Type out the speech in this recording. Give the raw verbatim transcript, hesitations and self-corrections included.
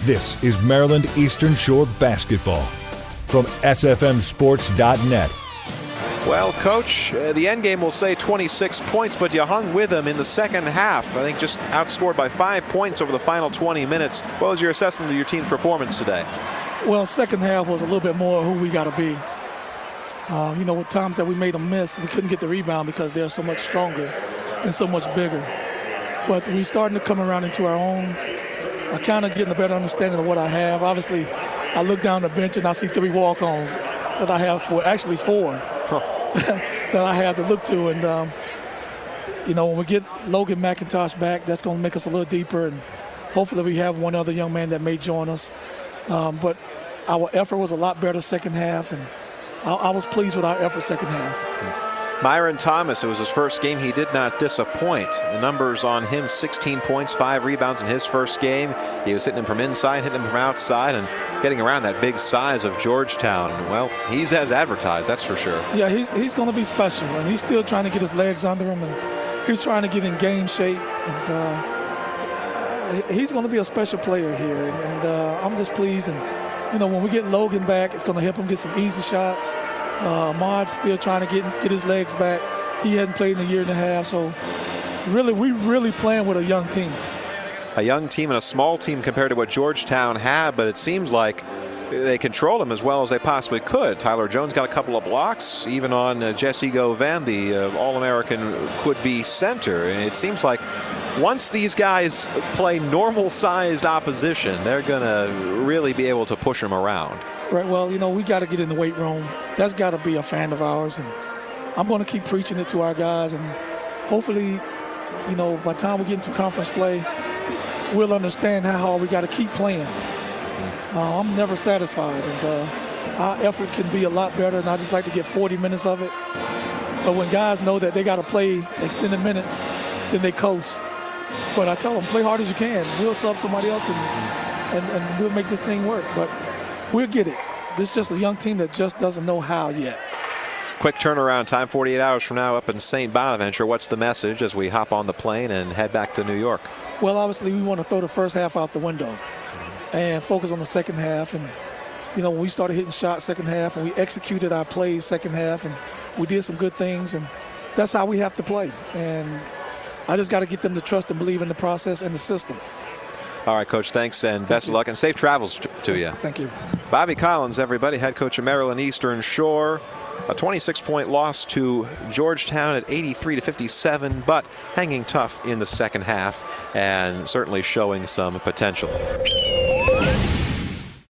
This is Maryland Eastern Shore basketball from S F M sports dot net. Well, Coach, uh, the end game will say twenty-six points, but you hung with them in the second half. I think just outscored by five points over the final twenty minutes. What was your assessment of your team's performance today? Well, second half was a little bit more who we got to be. Uh, you know, with times that we made them miss, we couldn't get the rebound because they're so much stronger and so much bigger. But we starting to come around into our own. I kind of getting a better understanding of what I have. Obviously, I look down the bench and I see three walk-ons that I have for actually four. Huh. that I have to look to, and um, you know, when we get Logan McIntosh back, that's going to make us a little deeper, and hopefully we have one other young man that may join us. Um, but our effort was a lot better second half, and I, I was pleased with our effort second half. Myron Thomas, it was his first game. He did not disappoint. The numbers on him, sixteen points, five rebounds in his first game. He was hitting him from inside, hitting him from outside, and getting around that big size of Georgetown. Well, he's as advertised, that's for sure. Yeah, he's, he's going to be special, and he's still trying to get his legs under him, and he's trying to get in game shape. And uh, he's going to be a special player here, and, and uh, I'm just pleased. And, you know, when we get Logan back, it's going to help him get some easy shots. Uh, Ahmad's still trying to get get his legs back. He hadn't played in a year and a half, so really, we really playing with a young team. A young team and a small team compared to what Georgetown had, but it seems like they controlled them as well as they possibly could. Tyler Jones got a couple of blocks, even on uh, Jesse Govan, the uh, All-American could-be center. And it seems like once these guys play normal-sized opposition, they're going to really be able to push them around. Right, well, you know, we got to get in the weight room. That's got to be a fan of ours, and I'm going to keep preaching it to our guys, and hopefully, you know, by the time we get into conference play, we'll understand how hard we got to keep playing. Uh, I'm never satisfied, and uh, our effort can be a lot better, and I just like to get forty minutes of it. But when guys know that they got to play extended minutes, then they coast. But I tell them, play hard as you can. We'll sub somebody else, and, and, and we'll make this thing work. But we'll get it. This is just a young team that just doesn't know how yet. Quick turnaround time, forty-eight hours from now up in Saint Bonaventure. What's the message as we hop on the plane and head back to New York? Well, obviously, we want to throw the first half out the window and focus on the second half. And, you know, when we started hitting shots second half and we executed our plays second half and we did some good things, and that's how we have to play. And I just got to get them to trust and believe in the process and the system. All right, Coach, thanks, and best Thank of luck, and safe travels to, to you. Thank you. Bobby Collins, everybody, head coach of Maryland Eastern Shore. A twenty-six point loss to Georgetown at eighty-three to fifty-seven, but hanging tough in the second half and certainly showing some potential.